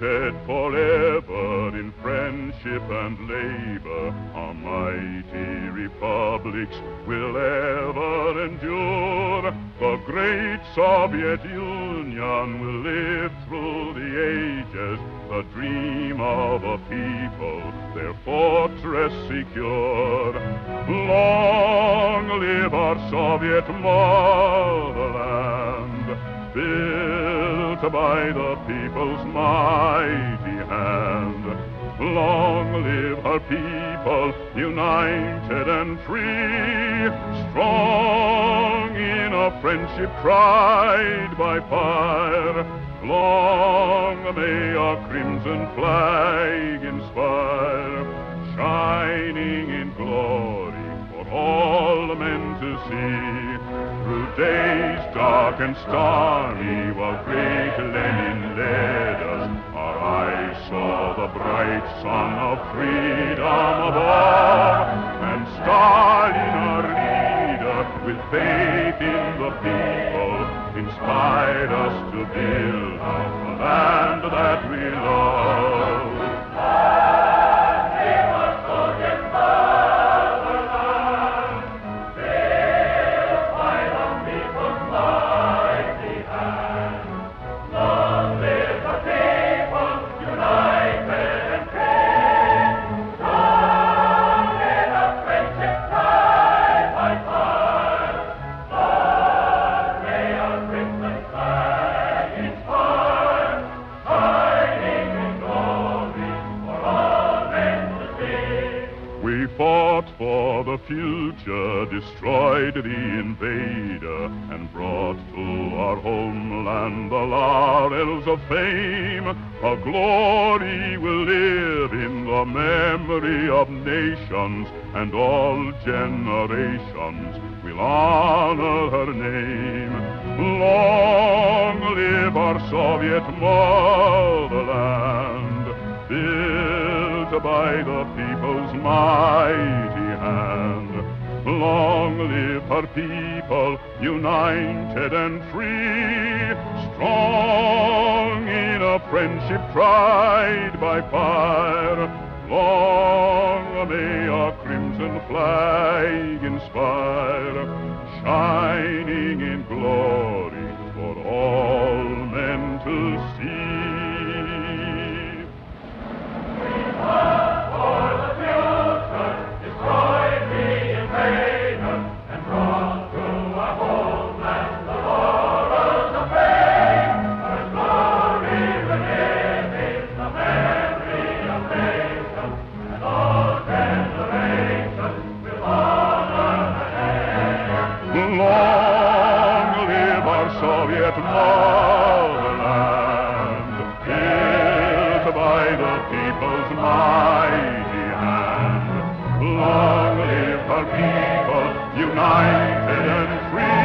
united forever in friendship and labor, our mighty republics will ever endure. The great Soviet Union will live through the ages, the dream of a people, their fortress secure. Long live our Soviet motherland, built by the people's mighty hand. Long live her people, united and free, strong in a friendship tried by fire. Long may our crimson flag inspire, shining in glory for all men to see. Through days dark and stormy, while great Lenin led us, our eyes saw the bright sun of freedom above, and Stalin, our leader, with faith in the people, inspired us to build the land that we love. We fought for the future, destroyed the invader, and brought to our homeland the laurels of fame. Her glory will live in the memory of nations, and all generations will honor her name. Long live our Soviet motherland, built by the people's mighty hand. Long live her people, united and free, strong in a friendship tried by fire. Long may our crimson flag inspire, shining in glory for all men to see. Long live our Soviet motherland, built by the people's mighty hand. Long live our people, united and free.